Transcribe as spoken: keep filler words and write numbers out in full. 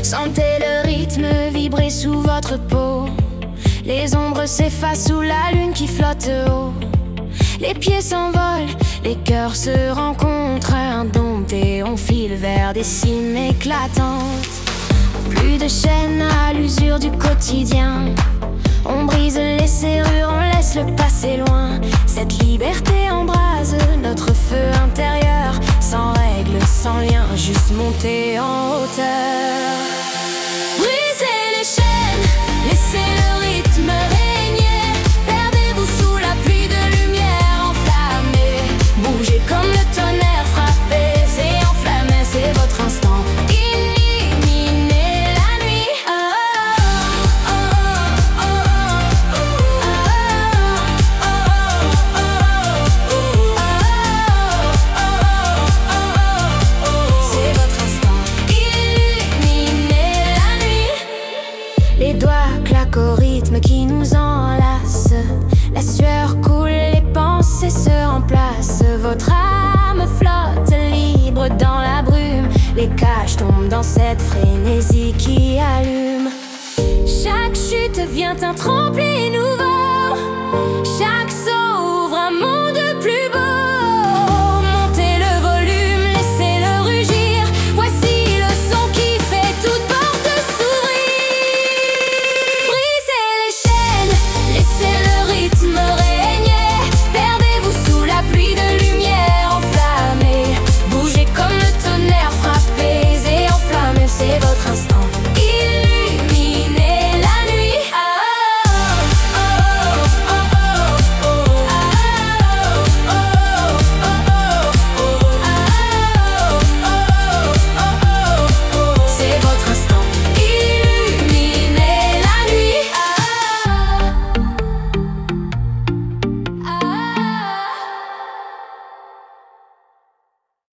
Sentez le rythme vibrer sous votre peau. Les ombres s'effacent sous la lune qui flotte haut. Les pieds s'envolent, les cœurs se rencontrent. Indomptés, on file vers des cimes éclatantes. Plus de chaînes à l'usure du quotidien. On brise les serrures, on laisse le passé loin. Cette liberté embrase notre feu intérieur. Sans règles, sans lien, juste monter en hauteur. Brisez les chaînes, laissez le rythme régner. Perdez-vous sous la pluie de lumière enflammée. Bougez comme le tonnerre, frappez et enflammez, c'est votre instant. Illuminez la nuit. Oh, oh, oh, oh, oh, oh, oh, oh, oh. C'est votre instant. Illuminez la nuit. Les doigts claquent au rythme qui nous enlace. La sueur coule, les pensées se remplacent. Votre âme flotte libre dans la brume. Les cages tombent dans cette frénésie qui allume. Chaque chute vient un tremplin nouveau. Chaque saut